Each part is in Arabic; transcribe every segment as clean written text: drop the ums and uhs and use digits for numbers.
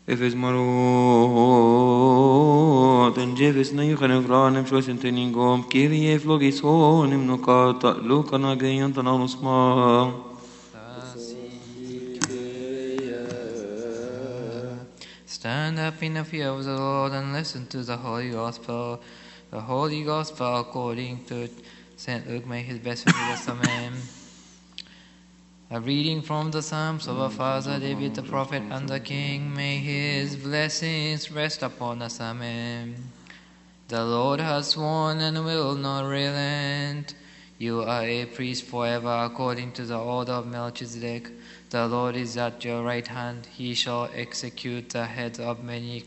Efes marot, en Jefes neigen vranem schoisen teningom, Kyrie flogison, nokata, Lucana geiantan anusma. Stand up in the fear of the Lord and listen to the Holy Gospel. The Holy Gospel according to St. Luke. May his blessing be with us. Amen. A reading from the Psalms of our Father David the prophet and the King. May his blessings rest upon us. Amen. The Lord has sworn and will not relent. You are a priest forever according to the order of Melchizedek. The Lord is at your right hand. He shall execute the heads of many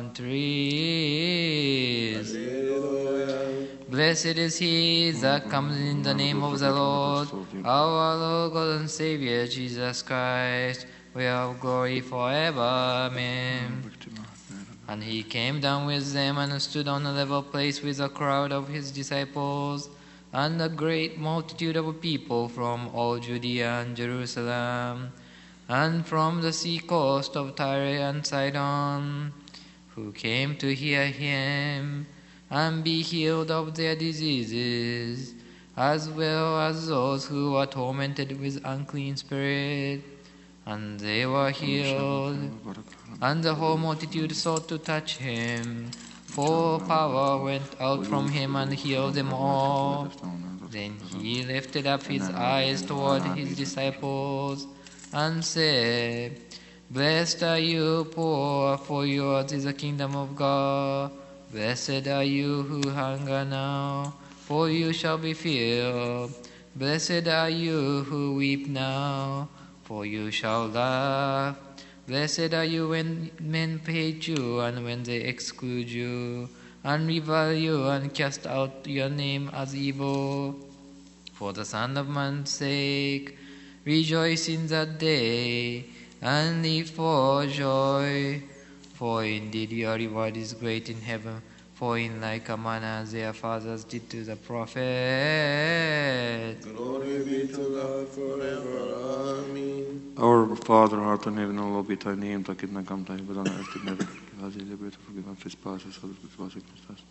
countries. Alleluia. Blessed is he that comes in the name of the Lord, our Lord God and Savior, Jesus Christ. We have glory forever. Amen. And he came down with them and stood on a level place with a crowd of his disciples and a great multitude of people from all Judea and Jerusalem and from the sea coast of Tyre and Sidon, who came to hear him and be healed of their diseases, as well as those who were tormented with unclean spirit, and they were healed. And the whole multitude sought to touch him, for power went out from him and healed them all. Then he lifted up his eyes toward his disciples and said, Blessed are you poor, for yours is the kingdom of God. Blessed are you who hunger now, for you shall be filled. Blessed are you who weep now, for you shall laugh. Blessed are you when men hate you and when they exclude you and revile you and cast out your name as evil. For the Son of Man's sake, rejoice in that day and leap for joy. For indeed your reward is great in heaven, for in like a manner their fathers did to the prophets. Glory be to God forever. Amen. Our Father, who art in heaven, hallowed be thy name. Thy kingdom come, thy will be done on earth as in heaven. Give us daily bread, forgive us trespasses, as we forgive against us.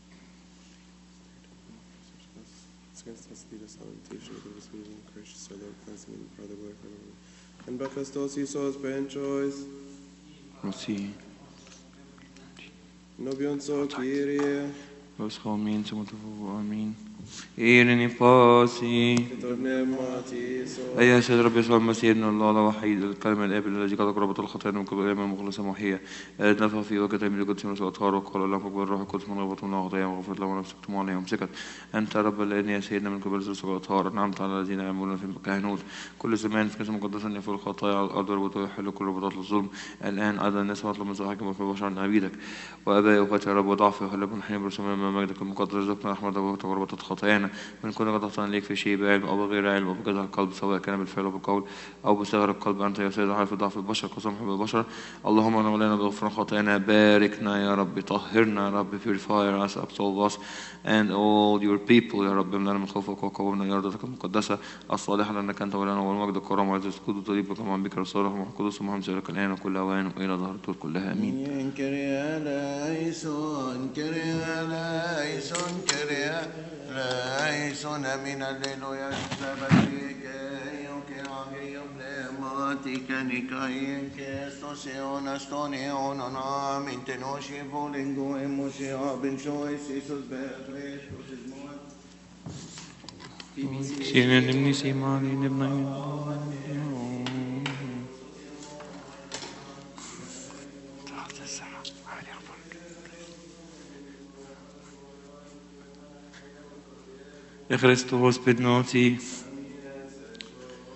Against us, lead us out of temptation, but us evil. Gracious our Lord, cleanse me, Father, glory forever. And breakfast those who souls spend choice. Merci. Nobion so Kyrie. Los amin, sumatufu, amin. إيرني فاسي Tornemati so. أيها سيد رب يسوع المسيح ابن الله الوحيد الكلمة الآب الذي قد قربت الخطايا من قبل الأيام المخلصة محية نفخ في وكتاب القدس من الأطهار وقال لهم فقبل الروح القدس من غفرت من الخطايا وغفرت لهم ونفسكتم عليهم ومسكت أنت رب الذين يا سيدنا من قبل الرسل والأطهار أنعمت على الذين يعملون في الكهنوت كل زمان في كنيسة مقدسة يغفر الخطايا على الأرض والربوط ويحل كل رباطات الظلم الآن أيضا الناس واطلب من صاحبكم وفي بشر عن عبيدك وأبائي وأخواتي يا رب وضعفي وخليكم حين برسوم من مجدك المقدس رزقنا رحمة أبوك وربطت خطايانا من كل قد أخطأنا ليك في شيء بعلم أو بغير علم أو بجزع القلب سواء كان بالفعل أو بالقول أو بصغر القلب أنت يا سيد عارف ضعف البشر قسم حب البشر اللهم اغفر لنا بغفران خطايانا باركنا يا رب طهرنا يا رب purify us absolve us and all your people يا رب املأنا من خوفك وقومنا يا أرضك المقدسة الصالحة لأنك أنت ولنا والمجد الكرم والعز والسجود والطريق وكما بك رسول الله القدس ومحمد سيرك الآن وكل أوان وإلى ظهر الطول كلها آمين. Kyrie eleison, Kyrie eleison, Kyrie eleison, amin, alleluia, sabatike, ioke agio pneumatica, nicae, Christos eonas ton eonon, amin, tenosci volingo, emosi abin choice, Isus beatrice, Isus moa. سيرنا نمني سيماني نبني Christus bednoti